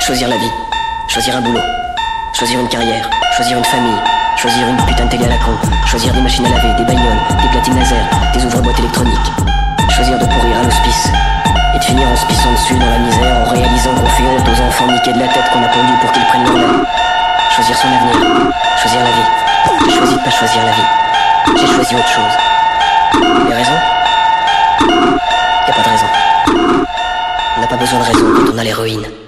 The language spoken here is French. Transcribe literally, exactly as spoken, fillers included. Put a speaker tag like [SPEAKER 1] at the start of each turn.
[SPEAKER 1] Choisir la vie, choisir un boulot, choisir une carrière, choisir une famille, choisir une putain de télé à la con, choisir des machines à laver, des bagnoles, des platines laser, des ouvre-boîtes électroniques, choisir de pourrir à l'hospice et de finir en se pissant dessus dans la misère en réalisant qu'on fait honte aux enfants niqués de la tête qu'on a pondu pour qu'ils prennent leur air. Choisir son avenir, choisir la vie. J'ai choisi de pas choisir la vie, j'ai choisi autre chose. Les raisons? Y a pas de raison. On n'a pas besoin de raison quand on a l'héroïne.